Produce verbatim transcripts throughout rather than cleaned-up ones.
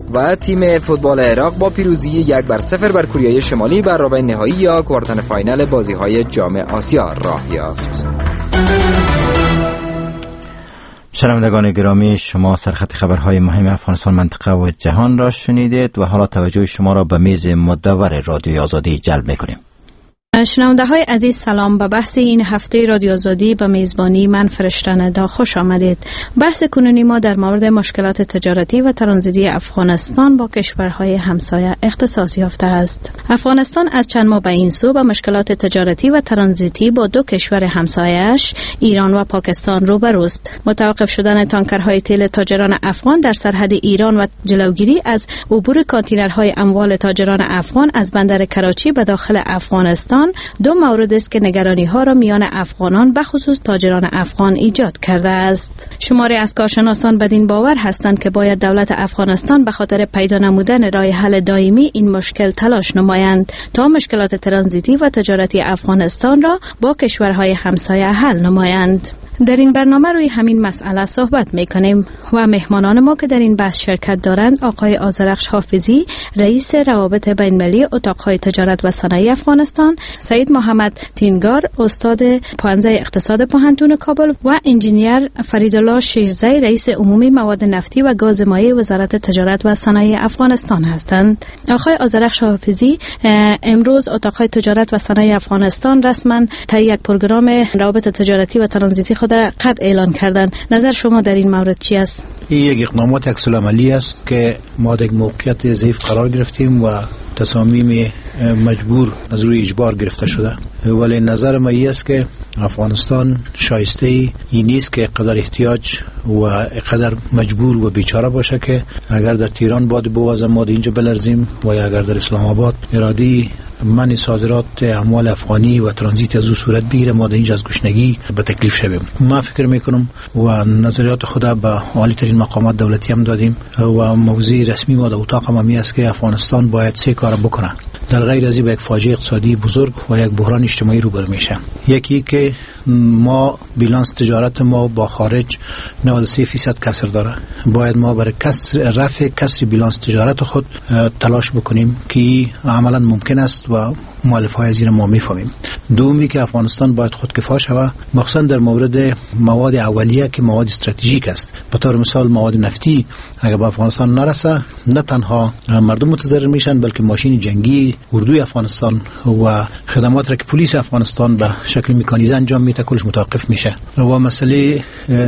و تیم فوتبال عراق با پیروزی یک بر صفر بر کره شمالی بر ربع نهایی یا کوارتر فاینال بازی‌های جام آسیا راه یافت. شنوندگان گرامی، شما سرخط خبرهای مهم افغانستان، منطقه و جهان را شنیدید و حالا توجه شما را به میز مدور رادیوی آزادی جلب می‌کنیم. شنونده های عزیز سلام. به بحث این هفته رادیو آزادی به میزبانی من فرشته ندا خوش آمدید. بحث کنونی ما در مورد مشکلات تجارتی و ترانزیتی افغانستان با کشورهای همسایه اختصاص یافته است. افغانستان از چند ماه به این سو به مشکلات تجارتی و ترانزیتی با دو کشور همسایه‌اش ایران و پاکستان روبروست. متوقف شدن تانکرهای تیل تاجران افغان در سرحد ایران و جلوگیری از عبور کانتینرهای اموال تاجران افغان از بندر کراچی به داخل افغانستان دو مورد است که نگرانی ها را میان افغانان به خصوص تاجران افغان ایجاد کرده است. شماری از کارشناسان بدین باور هستند که باید دولت افغانستان به خاطر پیدا نمودن راه حل دائمی این مشکل تلاش نمایند تا مشکلات ترانزیتی و تجارتی افغانستان را با کشورهای همسایه حل نمایند. در این برنامه روی همین مسئله صحبت میکنیم و مهمانان ما که در این بحث شرکت دارند آقای آذرخش حافظی، رئیس روابط بین‌المللی اتاقهای تجارت و صنایع افغانستان، سید محمد تینگار، استاد پانزه اقتصاد پوهنتون کابل و انجینیر فریدالله شیرزی، رئیس عمومی مواد نفتی و گاز مایع وزارت تجارت و صنایع افغانستان هستند. آقای آذرخش حافظی، امروز اتاقهای تجارت و صنایع افغانستان رسما تا یک پروگرام روابط تجارتی و ترانزیتی خود قد اعلان کردند. نظر شما در این مورد چی است؟ این یک اقدامات عکس‌العملی است که ما در موقعیت ضعیف قرار گرفتیم و تصامیم مجبور از روی اجبار گرفته شده، ولی نظر ما این است که افغانستان شایسته ای نیست که قدر احتیاج و قدر مجبور و بیچاره باشه که اگر در تهران باد بوازه ما اینجا بلرزیم و یا اگر در اسلام آباد ارادی من صادرات اموال افغانی و ترانزیت از او صورت بگیره ما در اینجا از گشنگی به تکلیف شویم. ما فکر میکنم و نظریات خود به عالی ترین مقامات دولتی هم دادیم و موضوع رسمی ما در اتاق ما می است که افغانستان باید سه کار بکنه. در غیر از این به یک فاجعه اقتصادی بزرگ و یک بحران اجتماعی روبرو میشه. یکی که ما بیلانس تجارت ما با خارج نود و سه فیصد کسر داره. باید ما برای کسر رفع کسر بیلانس تجارت خود تلاش بکنیم که عملا ممکن است و مؤلفه‌های زیر ما میفهمیم. دومی که افغانستان باید خودکفا شود، مخصوصا در مورد مواد اولیه که مواد استراتژیک است. به طور مثال مواد نفتی اگر به افغانستان نرسه نه تنها مردم متضرر میشن بلکه ماشین جنگی اردوی افغانستان و خدمات را که پلیس افغانستان به شکل مکانیزه انجام میده کلش متوقف میشه. و مسئله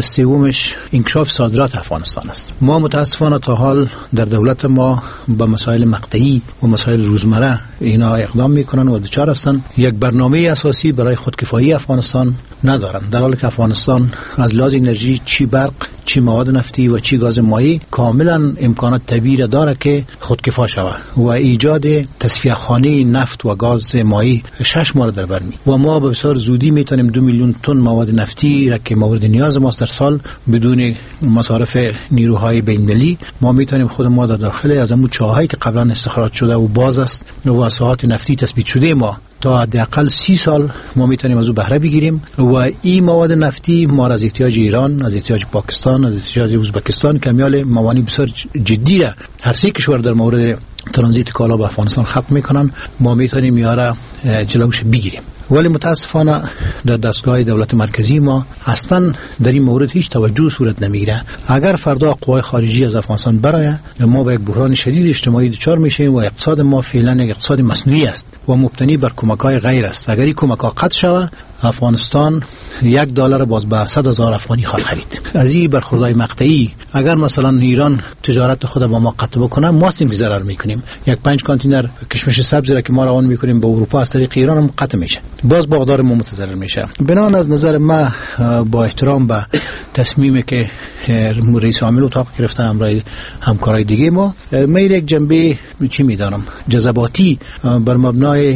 سومش انکشاف صادرات افغانستان است. ما متاسفانه تا حال در دولت ما با مسائل مقطعی و مسائل روزمره اینا اقدام میکنن و دچار هستن یک برنامه اساسی برای خودکفایی افغانستان ندارن، در حالی که افغانستان از لحاظ انرژی چی برق چی مواد نفتی و چی گاز مایع کاملا امکانات طبیعی داره که خودکفا شود و ایجاد تصفیه خانه نفت و گاز مایع شش ماه در بر می و ما به بسیار زودی میتونیم دو میلیون تن مواد نفتی را که مورد نیاز ماست در سال بدون مصارف نیروهای بین‌المللی ما میتونیم خود ما در داخل از همون چاهایی که قبلا استخراج شده و باز است و ساحات نفتی تثبیت شده ما تا حداقل سی سال ما میتونیم از او بهره بگیریم و این مواد نفتی ما از احتیاج ایران، از احتیاج پاکستان، از احتیاج ازبکستان که میال موانع بسیار جدی را هر سه کشور در مورد ترانزیت کالا به افغانستان خلق میکنن ما میتونیم یاره جلوش بگیریم. ولی متاسفانه در دستگاه دولت مرکزی ما اصلا در این مورد هیچ توجه صورت نمیگیره. اگر فردا قوای خارجی از افغانستان برای ما به یک بحران شدید اجتماعی دچار میشیم و اقتصاد ما فعلا یک اقتصاد مصنوعی است و مبتنی بر کمک‌های غیر است. اگر این کمک‌ها قطع شود افغانستان یک دلار باز به صد هزار افغانی خواهد خرید. از این برخوردهای مقطعی اگر مثلا ایران تجارت خود با ما قطع بکنه ما هستیم که ضرر میکنیم. یک پنج کانتینر کشمش سبزی را که ما روان میکنیم به اروپا از طریق ایران هم قطع میشه، باز باغدار ما متضرر میشه. بنابراین از نظر ما با احترام به تصمیمی که رئیس عامل اتاق گرفته همراه همکارای دیگه ما میل یک جنبه چی میدانم جذباتی بر مبنای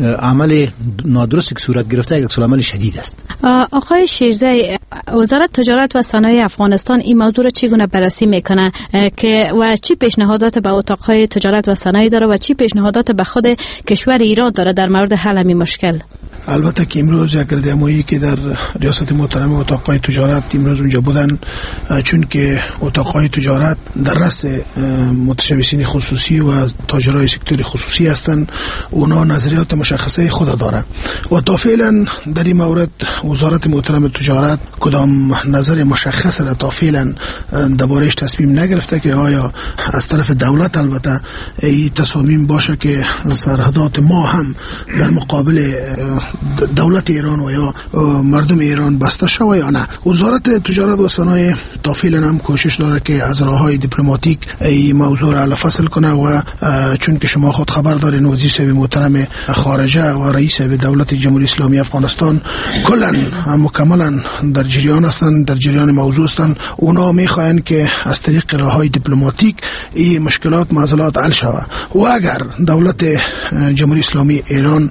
عمل نادرستی که صورت گرفته یک عمل شدید است. آقای شیرزی، وزارت تجارت و صنایع افغانستان این موضوع را چگونه بررسی میکنه که و چی پیشنهادات به اتاقهای تجارت و صنایع داره و چی پیشنهادات به خود کشور ایران داره در مورد حل این مشکل؟ البته که امروز یک گردهمایی که در ریاست محترم اتاقهای تجارت امروز اونجا بودن، چون که اتاقهای تجارت در رأس متشبثین خصوصی و تاجرای سکتور خصوصی هستند، اونا نظریات مشخصه خود داره و تا فعلا در این مورد وزارت محترم تجارت کدام نظر مشخص را تا فعلا درباره‌اش تصمیم نگرفته که آیا از طرف دولت البته این تصمیم باشه که سرحدات ما هم در مقابل دولت ایران و یا مردم ایران بسته شود یا نه. وزارت تجارت و صنایع تا فعلا هم کوشش داره که از راههای دیپلماتیک این موضوع را حل فصل کنه و چون که شما خود خبر دارین وزیر صاحب محترم خارجه و رئیس دولت جمهوری اسلامی افغانستان کلا مکملا در جریان هستند، در جریان موضوع هستند. اونا میخواین که از طریق راههای دیپلماتیک این مشکلات معضلات حل شود و اگر دولت جمهوری اسلامی ایران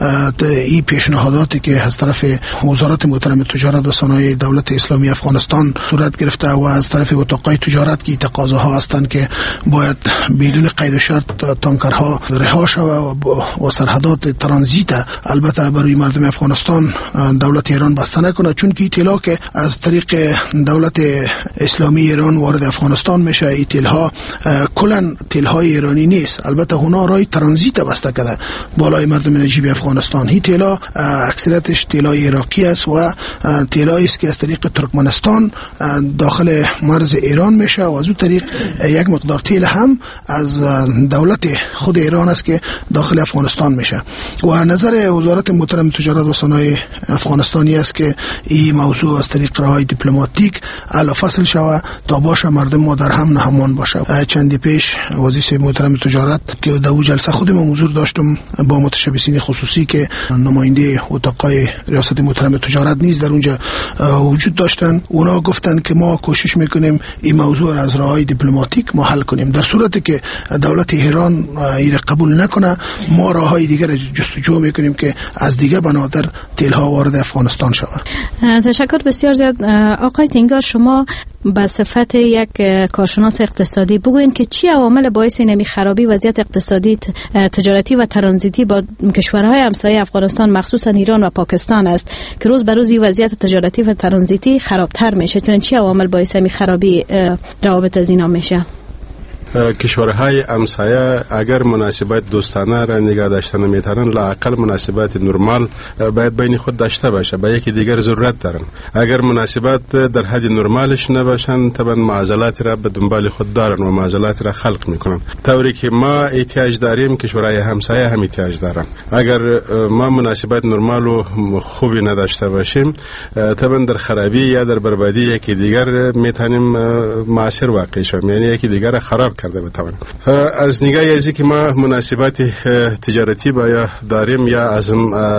این پیشنهاداتی که از طرف وزارت محترم تجارت و صنایع دولت اسلامی افغانستان صورت گرفته و از طرف اتاقهای تجارت که تقاضاها هستند که باید بدون قید و شرط تانکرها رها شود و سرحدات ترانزیت البته برای مردم افغانستان دولت ایران بسته نکنه، چون که اطلاع که از طریق دولت اسلامی ایران وارد افغانستان میشه این تلها کلا تلهای ایرانی نیست، البته اونا راه ترانزیت بسته کرده بالای مردم نجیب افغانستان. این تلا اکثریتش تلای عراقی است و تلایی است که از طریق ترکمنستان داخل مرز ایران میشه و از اون طریق یک مقدار تیل هم از دولت خود ایران است که داخل افغانستان میشه و نظر وزارت محترم تجارت و صنایع افغانستانی است که این موضوع از طریق راههای دیپلماتیک حل فصل شود تا باشه مردم ما در هم نهمان باشه. چندی پیش وزیر محترم تجارت که در جلسه خودم حضور داشتم با متشبثین خصوصی که نماینده اتاقای ریاست محترم تجارت نیز در اونجا وجود داشتن، اونا گفتن که ما کوشش میکنیم این موضوع را از راههای دیپلماتیک ما حل کنیم. در صورتی که دولت ایران این قبول نکنه ما راههای دیگر جستجو میکنیم که از دیگه بنادر تلها وارد افغانستان شود. تشکر بسیار زیاد. آقای تینگار، شما به صفت یک کارشناس اقتصادی بگوین که چی عوامل باعث نمی خرابی وضعیت اقتصادی تجارتی و ترانزیتی با کشورهای همسایه افغانستان مخصوصا ایران و پاکستان است که روز به روز وضعیت تجارتی و ترانزیتی خرابتر میشه؟ چی عوامل باعث نمی خرابی روابط از اینا میشه؟ کشورهای همسایه اگر مناسبات دوستانه را نگاه داشتن میتونن، لااقل مناسبات نرمال باید بین خود داشته باشه، با یکی دیگر ضرورت دارن. اگر مناسبات در حد نرمالش نباشن طبعا معضلات را به دنبال خود دارن و معضلات را خلق میکنن. طوری که ما احتیاج داریم کشورهای همسایه هم احتیاج دارن. اگر ما مناسبات نرمال و خوبی نداشته باشیم طبعا در خرابی یا در بربادی یکی دیگر میتونیم مؤثر واقع شویم، یعنی یکی دیگر خراب کرده بتوان. از نگاه ازی که ما مناسبات تجارتی با داریم یا از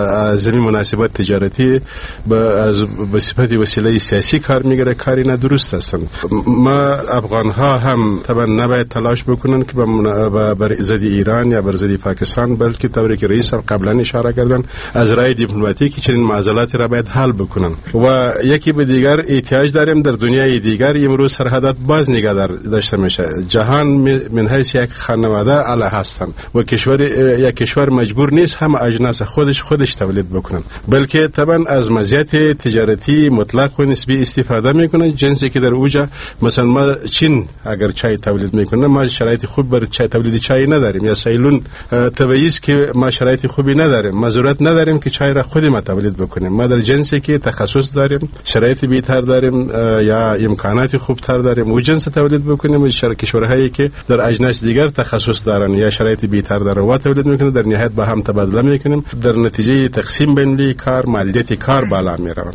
از مناسبات تجارتی با از به صفت وسیله سیاسی کار میگیره، کاری ندرست است. ما افغان ها هم طبعا نباید تلاش بکنن که بر ضد ایران یا بر ضد پاکستان، بلکه طوری که رئیس قبلا اشاره کردن از راه دیپلماتیک چنین معضلات را باید حل بکنن. و یکی به دیگر احتیاج داریم در دنیای دیگر امروز سرحدات باز نگاه داشته میشه. جهان من حیث یک خانواده علیه هستند و کشور یک کشور مجبور نیست هم اجناس خودش خودش تولید بکنن، بلکه طبعا از مزیت تجارتی مطلق و نسبی استفاده میکنن. جنسی که در اوجا مثلا ما چین اگر چای تولید میکنه ما شرایط خوب برای چای تولید چای نداریم، یا سیلون طبیعی است که ما شرایط خوبی نداریم، ما ضرورت نداریم که چای را خودی ما تولید بکنیم. ما در جنسی که تخصص داریم، شرایط بهتر داریم یا امکانات خوبتر داریم و جنس تولید بکنیم. کشورهایی که در اجناس دیگر تخصص دارن یا شرایط بهتر دارن و تولید میکنن، در نهایت با هم تبادله میکنیم، در نتیجه تقسیم بین کار مالیات کار بالا میروند.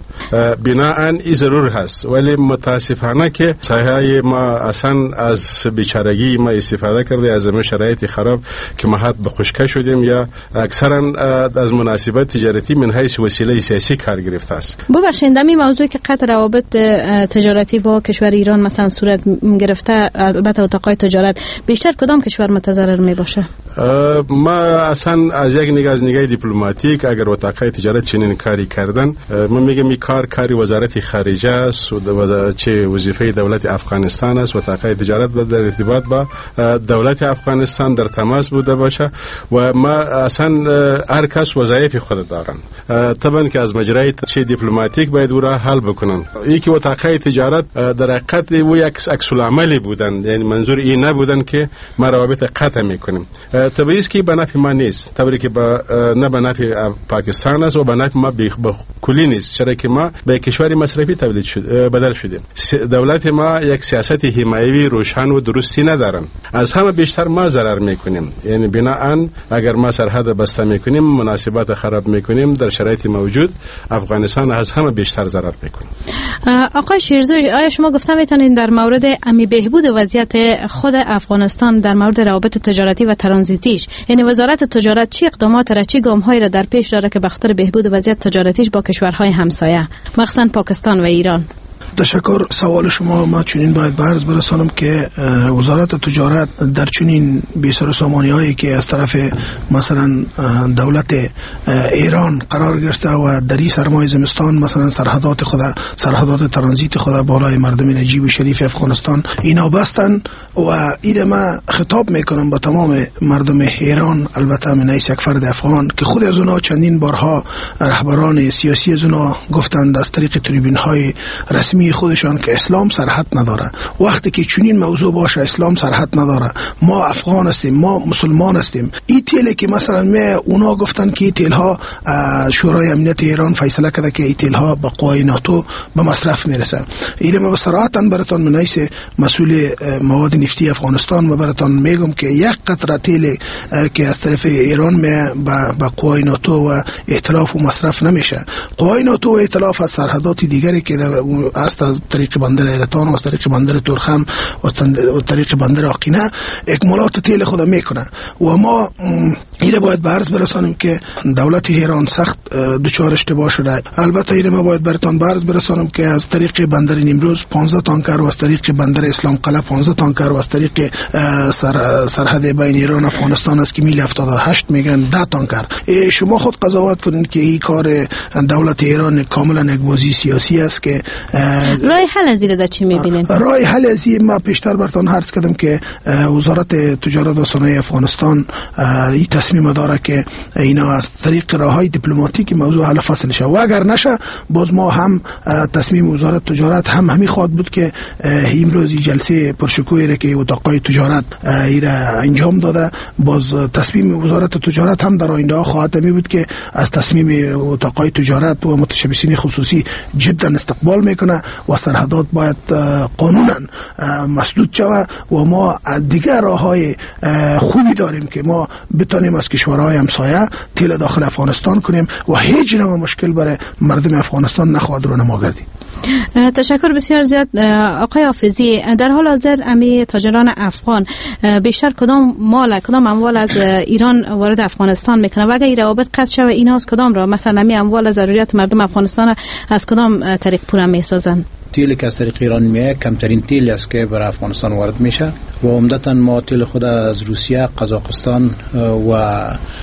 بناهن این ضرور هست، ولی متاسفانه که سایه ما اصلا از بیچارگی ما استفاده کرده، از ما شرایط خراب که ما حد به خشکه شدیم یا اکثرا از مناسبات تجارتی من حیث وسیله سیاسی کار گرفته است. ببخشید این موضوعی که قطع روابط تجارتی با کشور ایران مثلا صورت گرفته، البته اتاقای تجارت بیشتر کدام کشور متضرر می باشه؟ ما اصلا از یک نگاه از نگاه دیپلماتیک اگر وثاقه تجارت چنین کاری کردن، من میگم این کار کاری وزارت خارجه است و چه وظیفه دولت افغانستان است. وثاقه تجارت باید در ارتباط با دولت افغانستان در تماس بوده باشه و ما اصلا هر کس وظایف خود دارن، طبعا که از مجرای چه دیپلماتیک باید او را حل بکنن. یکی وثاقه تجارت در حقیقت و یک عکس العملی بودن، یعنی منظور این نبودن که ما روابط قطع میکنیم. طبیعی است که به نفع ما نیست، طوری که با نه به نفع پاکستان است و به نفع ما به کلی نیست، چرا که ما به کشوری مصرفی تبدیل شد بدل شدیم. دولت ما یک سیاست حمایوی روشن و درستی ندارن، از همه بیشتر ما ضرر میکنیم. یعنی بناهن اگر ما سرحد بسته میکنیم، مناسبات خراب میکنیم، در شرایط موجود افغانستان از همه بیشتر ضرر میکنه. آقای شیرزوی، آیا شما گفتم میتونین در مورد امی بهبود وضعیت خود افغانستان در مورد روابط تجارتی و ترانزیتیش، یعنی وزارت تجارت چی اقدامات را، چی گام‌هایی را در پیش داره که به خاطر بهبود وضعیت تجارتیش با کشورهای همسایه مخصوصا پاکستان و ایران؟ تشکر. سوال شما ما چنین باید به عرض برسانم که وزارت تجارت در چنین بی‌سر و سامانی‌هایی که از طرف مثلا دولت ایران قرار گرفته و در این سرمای زمستان مثلا سرحدات خود سرحدات ترانزیت خود بالای مردم نجیب و شریف افغانستان اینا بستن و ایده ما خطاب میکنم با تمام مردم ایران، البته من یک فرد افغان که خود از اونها چندین بارها رهبران سیاسی از اونها گفتند از طریق تریبون‌های رسمی خودشان که اسلام سرحد نداره. وقتی که چنین موضوع باشه اسلام سرحد نداره، ما افغان هستیم، ما مسلمان هستیم. این تیلی که مثلا می اونا گفتن که این تیل ها شورای امنیت ایران فیصله کرده که این تیل ها به قوای ناتو به مصرف میرسه. این ما صراحتا براتون من حیث مسئول مواد نفتی افغانستان و براتون میگم که یک قطره تیل که از طرف ایران می به قوای ناتو و ائتلاف و مصرف نمیشه. قوای ناتو و ائتلاف از سرحدات دیگری که است از طریق بندر ایرتان و از طریق بندر تورخم و از طریق بندر آقینه اکمالات تیل خود میکنه و ما اینه باید به عرض برسانیم که دولت ایران سخت دچار اشتباه شده. البته اینه ما باید براتون به عرض برسانم که از طریق بندر نیمروز پانزده تانکر و از طریق بندر اسلام قلعه پانزده تانکر و از طریق سر سرحد بین ایران و افغانستان است که میل هفتاد و هشت میگن ده تانکر. شما خود قضاوت کنید که این کار دولت ایران کاملا یک بازی سیاسی است که راه حل از این چی میبینین؟ راه حل از این ما پیشتر براتون عرض کردم که وزارت تجارت و صنایع افغانستان این تصمیم داره که اینا از طریق راههای دیپلماتیک موضوع حل فصل شه و اگر نشه باز ما هم تصمیم وزارت تجارت هم همین خواهد بود که امروز جلسه پرشکوهی را که اتاقای تجارت ایرا انجام داده، باز تصمیم وزارت تجارت هم در آینده خواهد می بود که از تصمیم اتاقای تجارت و متشبثین خصوصی جدا استقبال میکنه و سرحدات باید قانونا مسدود شود و ما دیگر راههای خوبی داریم که ما بتونیم از کشورهای همسایه تیل داخل افغانستان کنیم و هیچ نوع مشکل برای مردم افغانستان نخواهد رونما گردید. تشکر بسیار زیاد. آقای حافظی، در حال حاضر امی تاجران افغان بیشتر کدام مال کدام اموال از ایران وارد افغانستان میکنه و اگر این روابط قطع شود اینا از کدام را مثلا امی اموال ضروریات مردم افغانستان از کدام طریق پول میسازن؟ تیلی که از طریق ایران میه کمترین تیلی است که برای افغانستان وارد میشه و عمدتا ما تیل خود از روسیه، قزاقستان و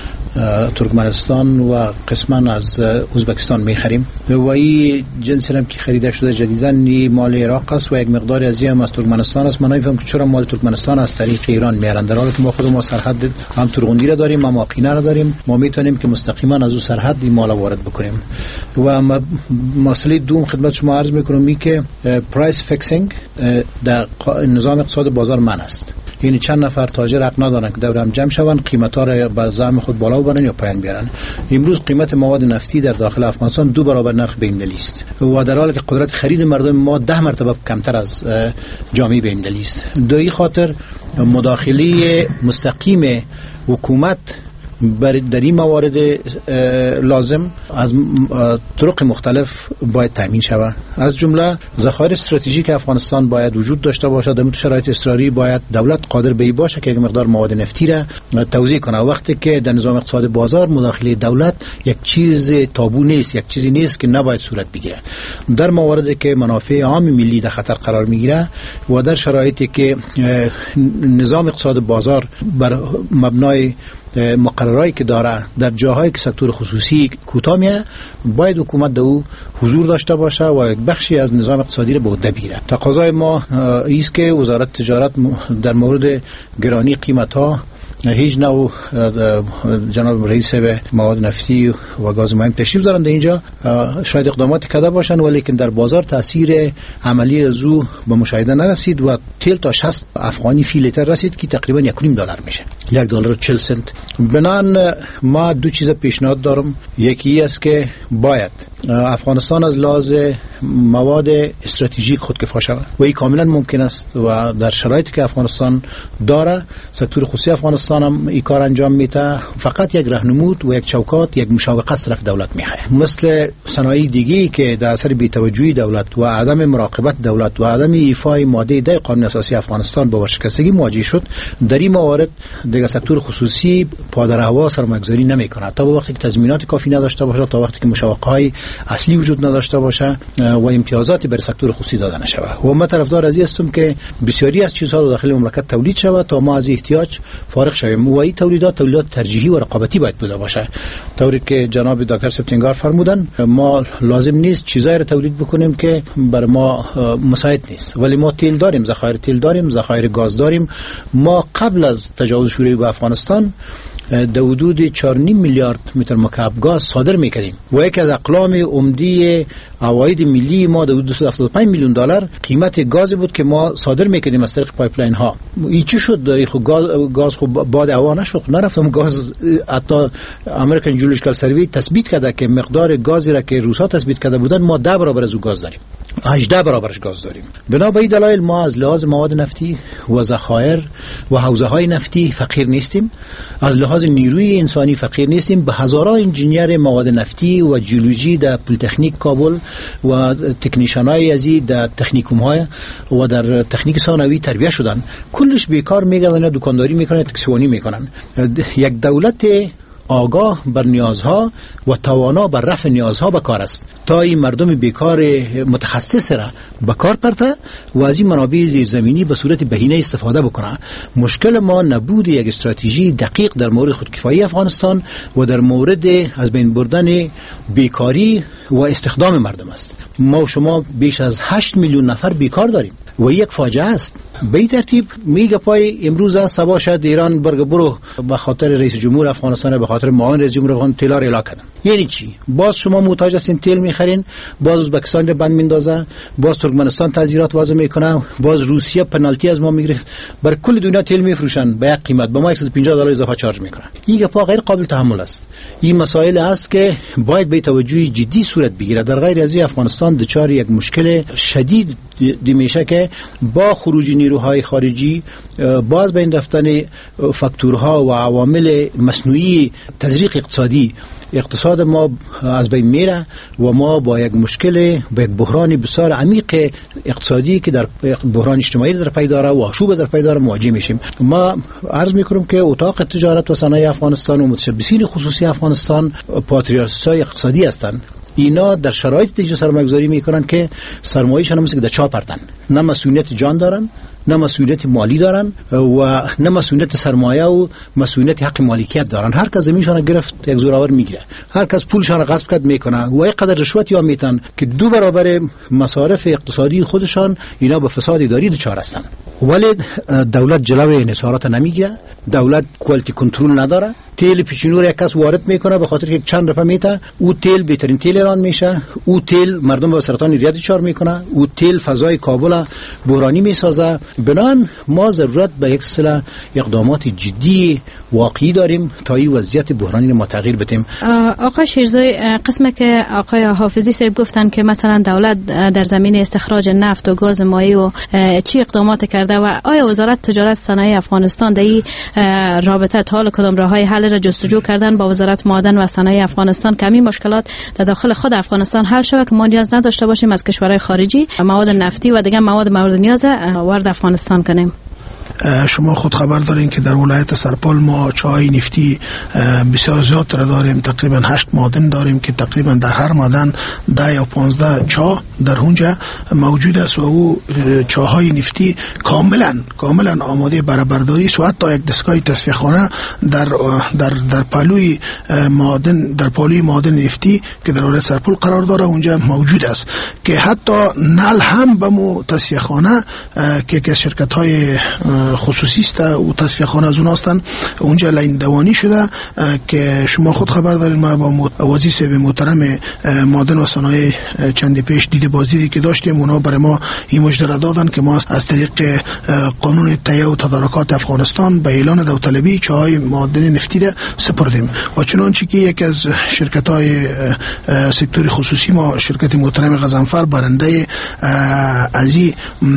ترکمنستان و قسما از ازبکستان میخریم و این جنسی هم که خریده شده جدیداً مال عراق است و یک مقدار از هم از ترکمنستان است. من نمیفهم که چرا مال ترکمنستان از طریق ایران میارن در حالی که ما خود ما سرحد هم ترغندی را داریم، هم آقینه را داریم، ما میتونیم که مستقیما از اون سرحد این مال وارد بکنیم. و مسئله دوم خدمت شما عرض میکنم می که پرایس فیکسینگ در نظام اقتصاد بازار من است. یعنی چند نفر تاجر حق ندارن که دور هم جمع شون قیمتا را به زعم خود بالا ببرن یا پایین بیارن. امروز قیمت مواد نفتی در داخل افغانستان دو برابر نرخ بین‌المللی است و در حالی که قدرت خرید مردم ما ده مرتبه کمتر از جامعه بین‌المللی است. دوی خاطر مداخله مستقیم حکومت در این موارد لازم از طرق مختلف باید تامین شود. از جمله ذخایر استراتژیک افغانستان باید وجود داشته باشد. در شرایط اضطراری باید دولت قادر به این باشه که یک مقدار مواد نفتی را توزیع کنه. وقتی که در نظام اقتصاد بازار مداخله دولت یک چیز تابو نیست، یک چیزی نیست که نباید صورت بگیره. در مواردی که منافع عام ملی در خطر قرار میگیره و در شرایطی که نظام اقتصاد بازار بر مبنای مقررایی که داره در جاهایی که سکتور خصوصی کوتاه میه، باید حکومت در او حضور داشته باشه و یک بخشی از نظام اقتصادی را به عهده بگیره. تقاضای ما ایست که وزارت تجارت در مورد گرانی قیمت ها هیچ نوع جناب رئیس به مواد نفتی و گاز مهم تشریف دارند اینجا، شاید اقدامات کرده باشن ولی که در بازار تاثیر عملی از او به مشاهده نرسید و تیل تا شصت افغانی فی لیتر رسید که تقریبا یک و نیم دلار میشه، یک دلار و چهل سنت. بنان ما دو چیز پیشنهاد دارم. یکی است که باید افغانستان از لحاظ مواد استراتژیک خودکفا شود و این کاملا ممکن است و در شرایطی که افغانستان داره سکتور خصوصی افغانستان هم این کار انجام میده. فقط یک راهنمود و یک چوکات، یک مشاوقه از طرف دولت میخواد. مثل صنایع دیگه که در اثر بی‌توجهی دولت و عدم مراقبت دولت و عدم ایفای ماده ده قانون اساسی افغانستان با ورشکستگی مواجه شد، در این موارد دیگه سکتور خصوصی پادر هوا سرمایه‌گذاری نمیکنه تا وقتی که تضمینات کافی نداشته باشه، تا وقتی که مشوقه‌های اصلی وجود نداشته باشه و امتیازاتی بر سکتور خصوصی داده نشود. و من طرفدار از این هستم که بسیاری از چیزها داخل مملکت تولید شود تا ما از احتیاج فارغ شویم و این تولیدات تولیدات ترجیحی و رقابتی باید بوده باشه. طوری که جناب دکتر سپتینگار فرمودن، ما لازم نیست چیزایی را تولید بکنیم که بر ما مساعد نیست، ولی ما تیل داریم، ذخایر تیل داریم، ذخایر گاز داریم. ما قبل از تجاوز شوروی به افغانستان در حدود چهار و نیم میلیارد متر مکعب گاز صادر میکردیم و یکی از اقلام عمده عواید ملی ما در حدود دویست و هفتاد و پنج میلیون دلار قیمت گاز بود که ما صادر میکردیم از طریق پایپلاین ها. این چی شد؟ خب گاز گاز خب باد هوا نشد، نرفتم گاز. حتی امریکن جیولوژیکال سروی تثبیت کرده که مقدار گازی را که روس‌ها تثبیت کرده بودن ما ده برابر از او گاز داریم، هجده برابرش گاز داریم. بنا به این دلایل ما از لحاظ مواد نفتی و ذخایر و حوزه‌های نفتی فقیر نیستیم، از لحاظ نیروی انسانی فقیر نیستیم. به هزاران انجینیر مواد نفتی و جیولوژی در پلی‌تکنیک کابل و تکنیشنای ازی در تکنیکوم‌های و در تکنیک ثانوی تربیت شدن، کلش بیکار میگردن، دکانداری میکنن، تکسیونی میکنن. یک دولت آگاه بر نیازها و توانا بر رفع نیازها به کار است تا این مردم بیکار متخصص را به کار پرته و از این منابع زیرزمینی به صورت بهینه استفاده بکنه. مشکل ما نبود یک استراتژی دقیق در مورد خودکفایی افغانستان و در مورد از بین بردن بیکاری و استخدام مردم است. ما و شما بیش از هشت میلیون نفر بیکار داریم و یک فاجعه است. به این ترتیب میگه پای امروز از صبح شد ایران برگ برو به خاطر رئیس جمهور افغانستان، به خاطر معاون رئیس جمهور افغانستان تیل را اعلام کردن. یعنی چی؟ باز شما محتاج هستین تیل میخرین، باز ازبکستان رو بند میندازه، باز ترکمنستان تعزیرات وضع میکنه، باز روسیه پنالتی از ما میگیره، بر کل دنیا تیل میفروشن به یک قیمت، به ما صد و پنجاه دلار اضافه چارج میکنن. این گپا غیر قابل تحمل است. این مسائل است که باید به توجه جدی صورت بگیره. در غیر از افغانستان دچار یک مشکل شدید میشه که با خروج نیروهای خارجی، باز بین رفتن فاکتورها و عوامل مصنوعی تزریق اقتصادی، اقتصاد ما از بین میره و ما با یک مشکل، با یک بحران بسیار عمیق اقتصادی که در بحران اجتماعی در پی داره و آشوب در پی داره مواجه میشیم. ما عرض میکنم که اتاق تجارت و صنایع افغانستان و متشبثین خصوصی افغانستان پاتریارسای اقتصادی هستند. اینا در شرایط دیگه سرمایه‌گذاری میکنن که سرمایه‌شون مثل که در چاه پرتن، نه مسئولیت جان دارن، نه مسئولیت مالی دارن و نه مسئولیت سرمایه و مسئولیت حق مالکیت دارن. هر کس زمینشون گرفت یک زورآور میگیره، هر کس پولشون غصب کرد میکنه و یک قدر رشوت یا میتن که دو برابر مصارف اقتصادی خودشان اینا به فساد اداری دچار هستن. ولی دولت جلوی انحصارات نمیگیره، دولت کوالیتی کنترل نداره. تیل پیشینور یک کس وارد میکنه به خاطر که چند رفع میته، او تیل بهترین تیل ایران میشه، او تیل مردم به سرطان ریه دچار میکنه، او تیل فضای کابل بحرانی میسازه. بنان ما ضرورت به یک سلسله اقدامات جدی واقعی داریم تا این وضعیت بحرانی رو تغییر بدیم. آقای شیرزوی، قسمه که آقای حافظی صاحب گفتن که مثلا دولت در زمین استخراج نفت و گاز مایع و چی اقدامات کرده و آیا وزارت تجارت صنایع افغانستان در این رابطه تا حال کدام راههای حل را جستجو کردن با وزارت معدن و صنایع افغانستان که همین مشکلات در داخل خود افغانستان حل شود که ما نیاز نداشته باشیم از کشورهای خارجی مواد نفتی و دیگر مواد مورد نیاز وارد افغانستان کنیم. شما خود خبر دارین که در ولایت سرپل ما چای نفتی بسیار زیاد را داریم، تقریبا هشت معدن داریم که تقریبا در هر معدن ده یا پانزده چاه در اونجا موجود است و او چاهای نفتی کاملا کاملا آماده برای برداری است و حتی یک دستگاه تصفیه خانه در در در پالوی معدن در پالوی معدن نفتی که در ولایت سرپل قرار داره اونجا موجود است که حتی نل هم به مو تصفیه خانه که که شرکت های خصوصی است و تصفیه خانه از اون هستند اونجا لاین دوانی شده که شما خود خبر دارین. ما با وزیر صاحب محترم معدن و صنایع چندی پیش دیده بازدیدی که داشتیم، اونا برای ما این مژده دادن که ما از طریق قانون تهیه و تدارکات افغانستان به اعلان داوطلبی چاهای معدن نفتی را سپردیم و چنانچه که یک از شرکت های سکتور خصوصی ما شرکت محترم غضنفر برنده از این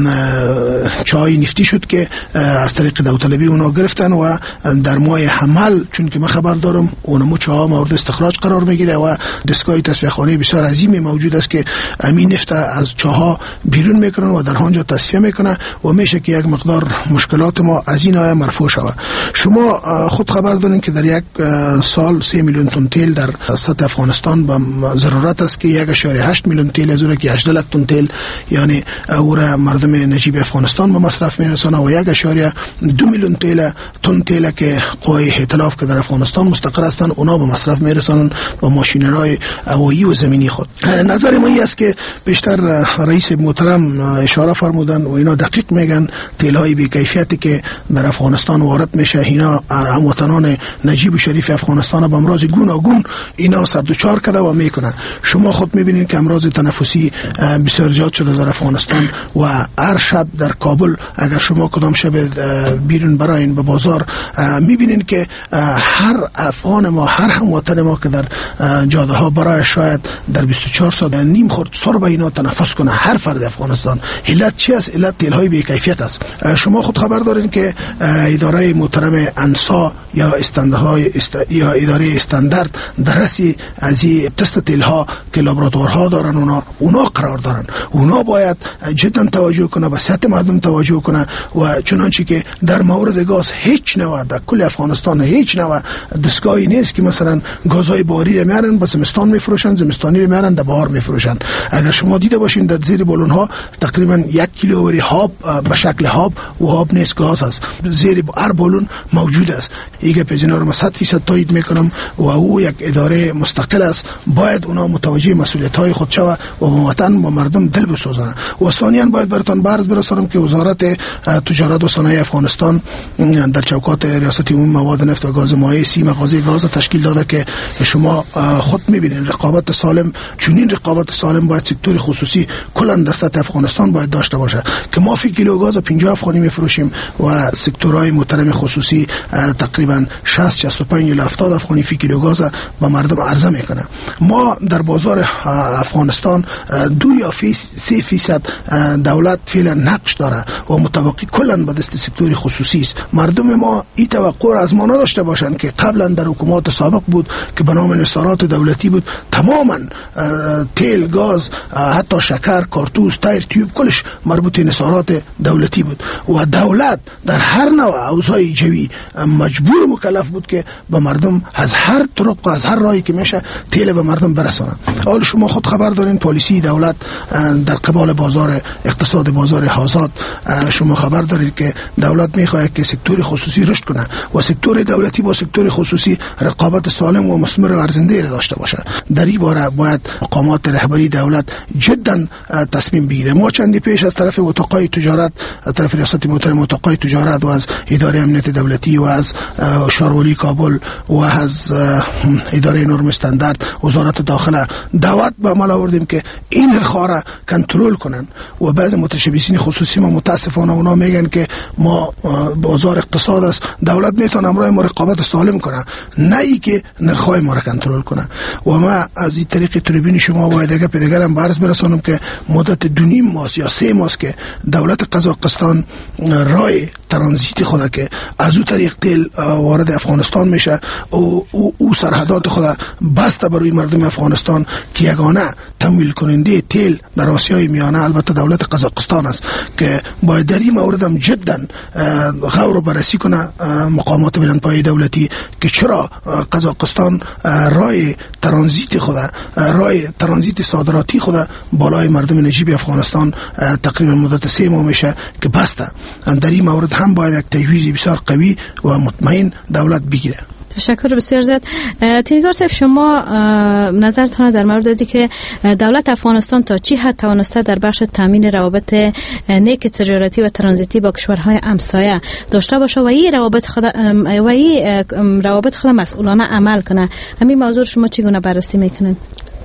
چای نفتی شد که از طریق داوطلبی اونا گرفتن و در ماه حمل چون که من خبر دارم اونمو چاها مورد استخراج قرار میگیره و دستگاه تصفیه خانه بسیار عظیمی موجود است که امین نفت از چاها بیرون میکنن و در آنجا تصفیه میکنه و میشه که یک مقدار مشکلات ما از این آیه مرفوع شود. شما خود خبر دارین که در یک سال سه میلیون تن تیل در سطح افغانستان به ضرورت است که یک اشاره هشت میلیون تیل از اون که هجده لک تن تیل یعنی او را مردم نجیب افغانستان به مصرف میرسانه و یک اشاره دو میلیون تیل تن تیل که قوای ائتلاف که در افغانستان مستقر هستند اونا به مصرف میرسانن با ماشینرهای هوایی و زمینی خود. نظر ما این است که بیشتر رئیس محترم اشاره فرمودن و اینا دقیق میگن تیل های بی کیفیتی که در افغانستان وارد میشه اینا هموطنان نجیب و شریف افغانستان به امراض گوناگون اینا سردوچار کرده و میکنن. شما خود میبینید که امراض تنفسی بسیار زیاد شده در افغانستان و هر شب در کابل اگر شما کدام شب بیرون براین به بازار میبینین که هر افغان ما هر هموطن ما که در جاده ها برای شاید در بیست و چهار ساعت نیم خورد سر به اینا تنفس کنه هر فرد افغانستان. علت چی است؟ علت تیل های بی کیفیت است. شما خود خبر دارین که اداره محترم انسا یا استانداردهای است... یا اداره استاندارد درسی از این تست تیل ها که لابراتوارها دارن اونا اونا قرار دارن. اونا باید جدا توجه کنه به صحت مردم توجه کنه و چنانچه که در مورد گاز هیچ نوع در کل افغانستان هیچ نوع دستگاهی نیست که مثلا گازهای باری رو میارن به زمستان میفروشن زمستانی رو میارن در بهار میفروشن. اگر شما دیده باشین در زیر بالون ها تقریبا یک کیلووری هاب به شکل هاب و هاب نیست گاز است زیر هر بالون موجود است. ایگه پیجنا رو صد فیصد تایید میکنم و او یک اداره مستقل است باید اونا متوجه مسئولیت های خود شوه و به وطن و مردم دل بسوزانه. و ثانیاً باید براتون برز برسانم که وزارت تجارت و صنایع افغانستان در چوکات ریاست عمومی مواد نفت و گاز مایع سی مغازه گاز تشکیل داده که شما خود میبینید رقابت سالم چنین رقابت سالم باید سکتور خصوصی کلا در سطح افغانستان باید داشته باشه که ما فی کیلو گاز پنجاه افغانی میفروشیم و سکتورهای محترم خصوصی تقریبا شصت شصت و پنج الی هفتاد افغانی فی کیلو گاز به مردم عرضه میکنه. ما در بازار افغانستان دو یا سه فیصد دولت فعلا نقش داره و متوقع کلا به دست سکتور خصوصی است. مردم ما این توقع را از ما نداشته باشند که قبلا در حکومت سابق بود که به نام انحصارات دولتی بود تماما تیل گاز حتی شکر کارتوس تایر تیوب کلش مربوط انحصارات دولتی بود و دولت در هر نوع اوضاع جوی مجبور مکلف بود که به مردم از هر طرق از هر راهی که میشه تیل به مردم برسانه. حالا شما خود خبر دارین پالیسی دولت در قبال بازار اقتصاد بازار آزاد شما خبر دارید که دولت میخواد که سکتور خصوصی رشد کنه و سکتور دولتی با سکتور خصوصی رقابت سالم و مثمر و ارزنده را داشته باشه. در این باره باید مقامات رهبری دولت جدا تصمیم بگیره. ما چندی پیش از طرف اتاقای تجارت از طرف ریاست محترم اتاقای تجارت و از اداره امنیت دولتی و از شارولی کابل و از اداره نرم استاندارد وزارت داخله دعوت به عمل آوردیم که این نرخ‌ها را کنترل کنن و بعض متشبثین خصوصی ما متاسفانه اونا میگن که ما بازار اقتصاد است دولت میتونه امرای ما رقابت سالم کنه نه ای که نرخ‌های ما را کنترل کنه. و ما از این طریق تریبون شما باید اگه پیدگرم برس برسانم که مدت دو نیم ماه یا سه ماه که دولت قزاقستان رای ترانزیت خود که از او طریق تیل وارد افغانستان میشه او او, او سرحدات خود بسته برای مردم افغانستان که یگانه تمویل کننده تیل در آسیای میانه البته دولت قزاقستان است که باید در این مورد هم جدا غور و بررسی کنه مقامات بلندپایه دولتی که چرا قزاقستان رای ترانزیت خود رای ترانزیت صادراتی خود بالای مردم نجیب افغانستان تقریبا مدت سه ماه میشه که بسته. در این مورد هم باید یک تجویز بسیار قوی و مطمئن دولت بگیره. تشکر بسیار زیاد. تینگار صاحب، شما نظرتان در مورد اینکه که دولت افغانستان تا چی حد توانسته در بخش تامین روابط نیک تجارتی و ترانزیتی با کشورهای همسایه داشته باشه و این روابط خود و این روابط خود مسئولانه عمل کنه؟ همین موضوع شما چگونه بررسی میکنید؟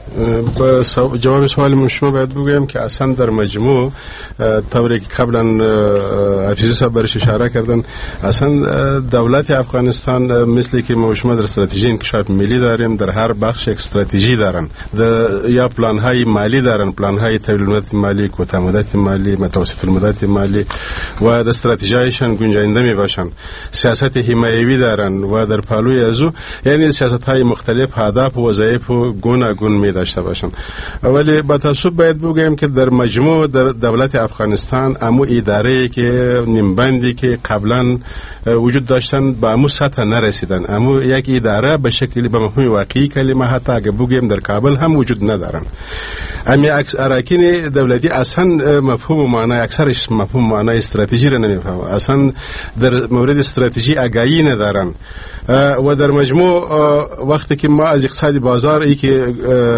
با جواب سوال شما باید بگویم که اصلا در مجموع طوری که قبلا حفیظی صاحب برش اشاره کردن، اصلا دولت افغانستان مثل که ما شما در استراتژی انکشاف ملی داریم، در هر بخش یک استراتژی دارن، یا پلان های مالی دارن، پلان های طویل المدت مالی، کوتاه مدت مالی، متوسط المدت مالی و در استراتژیشان گنجانده می باشن. سیاست حمایوی دارن و در پالوی ازو یعنی سیاست های مختلف، هدف و وظایف و گوناگون می داشته باشن. ولی با تاسف باید بگویم که در مجموع در دولت افغانستان امو اداره که نیمبندی که قبلا وجود داشتن به امو سطح نرسیدن. امو یک اداره به شکلی به مفهوم واقعی کلمه حتی اگه بگویم در کابل هم وجود ندارن. امی اراکین دولتی اصلا مفهوم و معنی اکثرش مفهوم معنی استراتژی را نمیفهمن، اصلا در مورد استراتژی آگاهی ندارن و در مجموع وقتی که ما از اقتصاد بازار ای که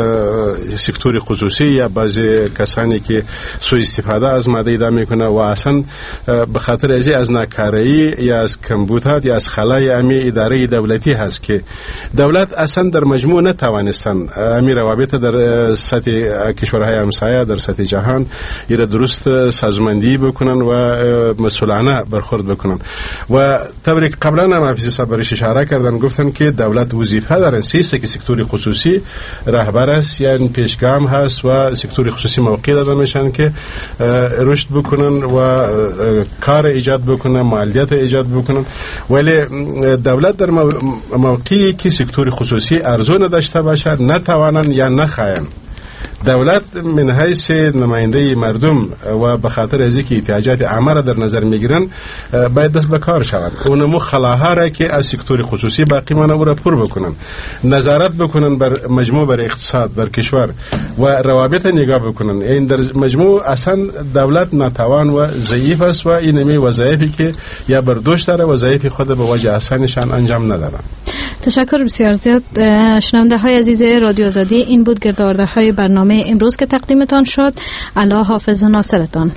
سکتور خصوصی یا بعضی کسانی که سوء استفاده از ماده اداره میکنه و اصلا به خاطر ازی از ناکاری یا از کمبودات یا از خلای امی اداره دولتی هست که دولت اصلا در مجموع نتوانستن امی روابط در سطح کشورهای همسایه در سطح جهان ایره درست سازماندهی بکنن و مسئولانه برخورد بکنن. و طوری که قبلا هم حفیظی صاحب برش اشاره کردن، گفتن که دولت وظیفه دارن سیسته که سکتور خصوصی رهبر است، یعنی پیشگام هست و سکتور خصوصی موقع داده میشن که رشد بکنن و کار ایجاد بکنن، مالیات ایجاد بکنن. ولی دولت در موقعی که سکتور خصوصی ارزو نداشته باشه نتوانن یا نخواهن. دولت من حیث نماینده مردم و به خاطر از اینکه احتیاجات عامه را در نظر میگیرن باید دست به کار شود. اونمو خلاها را که از سکتور خصوصی باقی مانه او را پر بکنن، نظارت بکنن بر مجموع بر اقتصاد بر کشور و روابط نگاه بکنن. این در مجموع اصلا دولت ناتوان و ضعیف است و اینمی وظایفی که یا برداشت داره وظایف خود به وجه آسانشان انجام ندادن. تشکر بسیار زیاد. شنونده های عزیز رادیو آزادی، این بود گردآورده های برنامه امروز که تقدیمتان شد. الله حافظ و ناصرتان.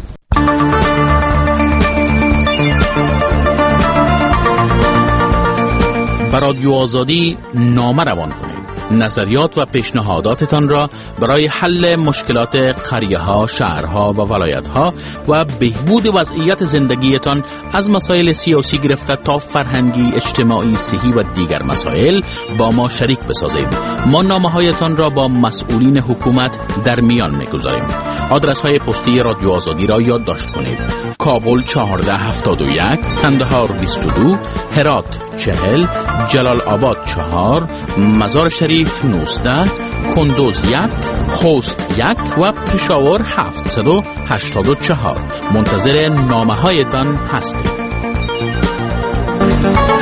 بر رادیو آزادی نامه روان کنید. نظریات و پیشنهاداتتان را برای حل مشکلات قریه‌ها، شهرها و ولایت‌ها و بهبود وضعیت زندگیتان از مسائل سیاسی گرفته تا فرهنگی، اجتماعی، صحی و دیگر مسائل با ما شریک بسازید. ما نامه‌هایتان را با مسئولین حکومت در میان می‌گذاریم. آدرس‌های پستی رادیو آزادی را یادداشت کنید: کابل چهارده هفتاد و یک، کندهار بیست و دو، هرات چهل، جلال آباد چهار، مزار شریف نوزده، کندوز یک، خوست یک و پشاور هفتصد و هشتاد و چهار. منتظر نامه هایتان هستیم.